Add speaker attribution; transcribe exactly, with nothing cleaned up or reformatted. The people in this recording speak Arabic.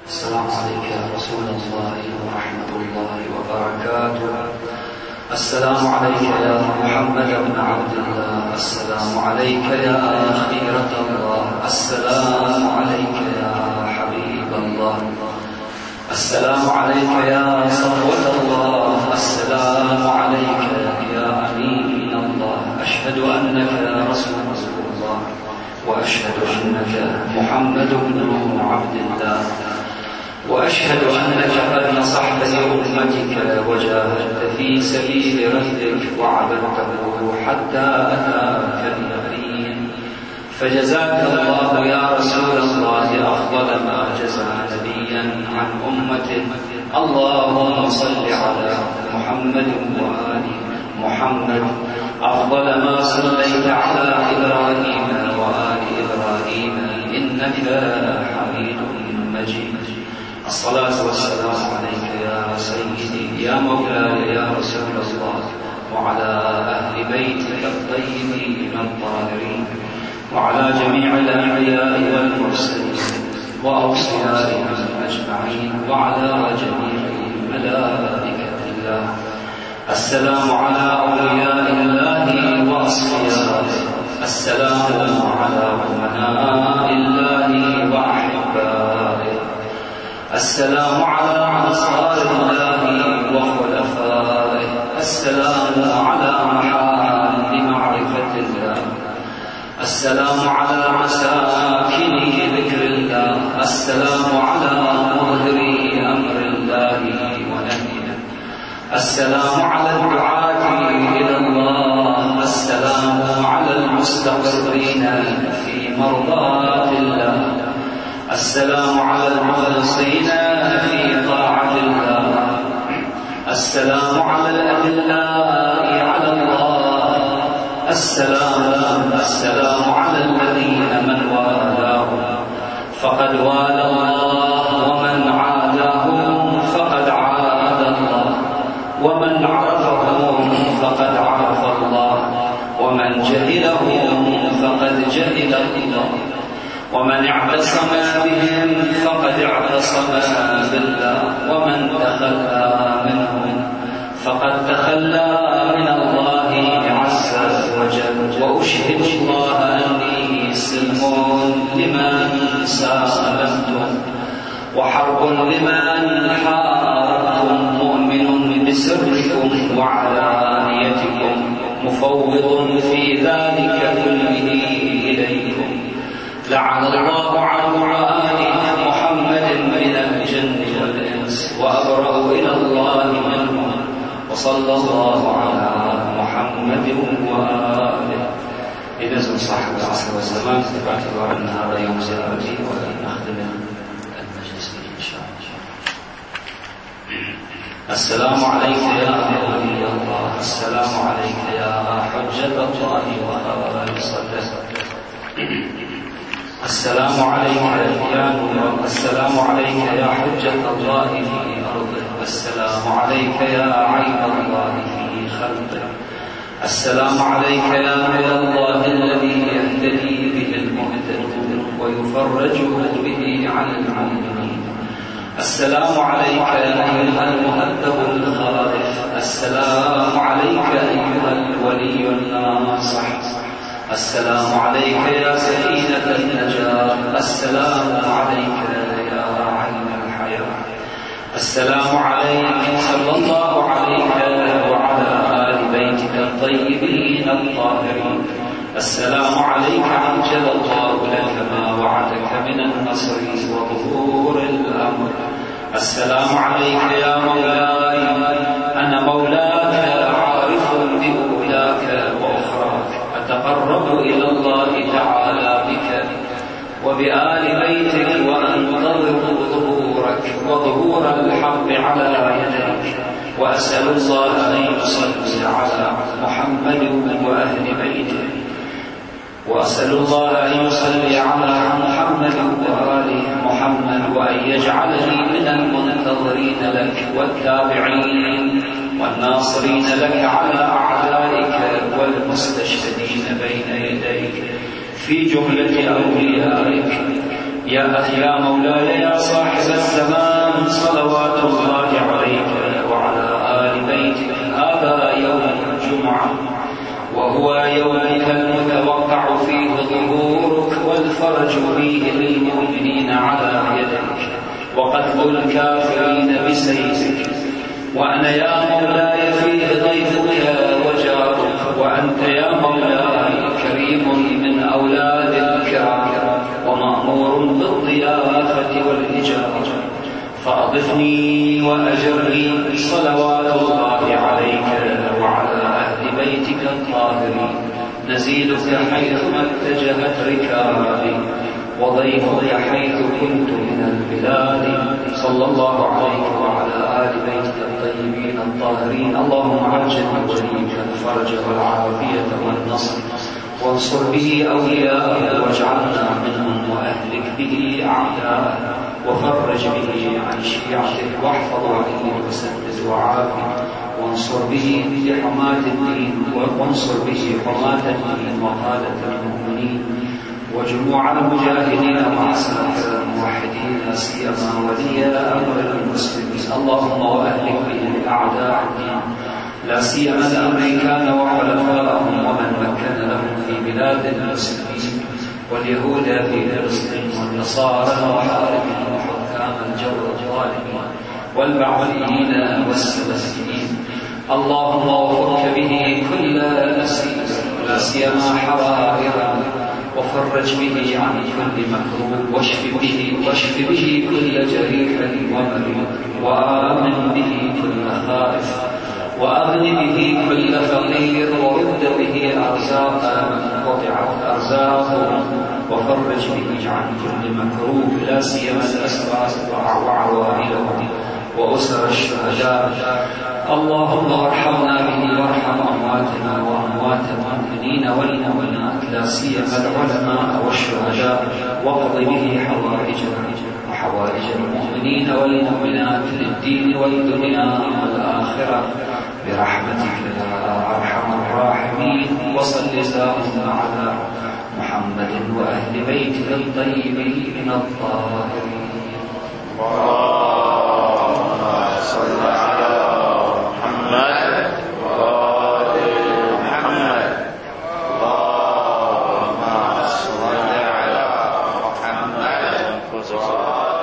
Speaker 1: السلام عليك يا رسول الله ورحمة الله وبركاته. السلام عليك يا محمد بن عبد الله. السلام عليك يا خيرة الله. السلام عليك يا حبيب الله. السلام عليك يا صفوة الله. السلام عليك يا أمين الله. أشهد أنك رسول الله وأشهد أنك محمد بن عبد الله وأشهد أنك قد نصحت لأمتك وجاهدت في سبيل ربك وعبدته حتى أتاك اليقين، فجزاك الله يا رسول الله أفضل ما جزى نبيا عن أمته. اللهم صل على محمد وآل محمد أفضل ما صليت على إبراهيم وآل إبراهيم إنك حميد مجيد. الصلاة والسلام عليك يا سيدي يا مولاي يا رسول الله وعلى أهل بيتك الطيبين الطاهرين وعلى جميع الأنبياء والمرسلين وأوصيائهم أجمعين وعلى جميع ملائكة الله. السلام على أولياء الله وأصفيائه. السلام على أمناء الله وأحبائه. السلام على أنصار الله وخلفائه. السلام على محال معرفة الله. السلام على مساكن ذكر الله. السلام على مظهري أمر الله ونهيه. السلام على الدعاة إلى الله. السلام على المستقرين في مرضاة الله. السلام على المخلصين في طاعة الله. السلام على الأدلاء على الله. السلام السلام على الذين من والاهم فقد والى الله، ومن عاداهم فقد عاد الله، ومن عرفهم فقد عرف الله، ومن جهلهم فقد جهل الله، ومن اعتصم بهم فقد اعتصم بالله، ومن تخلى منهم فقد تخلى من الله عز وجل. وأشهد الله أني سلم لمن سالمتم وحرب لمن حاربتم، مؤمن بسركم وعلانيتكم، مفوض في ذلك كله إليكم. لعن الله عدو آل محمد من الجن والإنس وأبرأ إلى الله منهم. وصلى الله على محمد وآله. لنزل صاحب العصر والزمان باعتبار أن هذا يوم زيارتي ولن نخدم المجلس به إن شاء الله. السلام عليك يا نبي الله. السلام عليك يا حجة الله وآل صدق. السلام عليك يا نور. السلام عليك يا حجة الله في أرضه. السلام عليك يا عين الله في خلقه. السلام عليك يا نور الله الذي يهتدي به المهتدون ويفرج به عن المؤمنين. السلام عليك أيها المهذب الخائف. السلام عليك أيها الولي الناصح. السلام عليك يا سكينة النجاة. السلام عليك يا عين الحياة. السلام عليك صلى الله عليك وعلى آل بيتك الطيبين الطاهرين. السلام عليك عجل الله لك ما وعدك من النصر وظهور الأمر. السلام عليك يا مولاي. أنا مولاك عارف بأولاك وأخراك، أتقرب إلى الله تعالى بك وبآل بيتك وأنتظر ظهورك وظهور الحق على يديك. وأسأل الله أن يصلي على محمد وأهل بيته. وأسأل الله أن يصلي على محمد وآل محمد، وأن يجعلني من المنتظرين لك والتابعين والناصرين لك على أعدائك والمستشهدين بين يديك في جملة أوليائك. يا أخي يا مولاي يا صاحب الزمان صلوات الله عليك وعلى آل بيتك. هذا يوم الجمعة، وهو يومك المتوقع فيه ظهورك والفرج فيه للمؤمنين على يدك، وقتل الكافرين بسيفك. وأنا يا مولاي فيه ضيفك وجارك، وأنت يا مولاي كريم من أولاد الكرام ومأمور بالضيافة والإجابة، فأضفني وأجرني صلوات الله عليك وعلى أهل بيتك الطاهرين. نزيدك حيثما اتجهت ركابي، وضيفك حيث كنت من البلاد. صلى الله عليك وعلى آل بيتك الطيبين الطاهرين. اللهم عجل وليك الفرج والعافية والنصر، وانصر به أولياءه واجعلنا منهم، وأهلك به أعداءه، وفرج به عن شيعته، واحفظ عليه وسدد وعافه، وانصر به بحماة الدين، وانصر به حماة الدين وقادة المؤمنين وجموع المجاهدين مع سائر الموحدين، لا سيما ولي أمر المسلمين. اللهم وأهلك به أعداء الدين، لا سيما الأمريكان وحلفائهم ومن مكن لهم في بلاد المسلمين، واليهود في فلسطين، والنصارى وحاربهم وحكام الجور الظالمين، والبعثيين والسلفيين. اللهم وفك به كل أسير، لا سيما حرائرنا، وفرج به عن كل مكروب، واشف به واشف به كل جريح ومريض، وآمن به كل خائف، وأغن به كل فقير، ورد به أرزاق من قطعت أرزاقهم، وفرج به عن كل مكروب، لا سيما الأسرى وعوائلهم وأسر الشهداء. اللهم ارحمنا به وارحم أمواتنا وأموات المؤمنين والمؤمنات، لا سيما العلماء والشهداء، واقض به حوائجنا وحوائج المؤمنين والمؤمنات للدين والدنيا والآخرة برحمتك يا أرحم الراحمين. وصل اللهم على محمد وأهل بيته الطيبين الطاهرين.
Speaker 2: اللهم صل على محمد وآل محمد. اللهم صل على محمد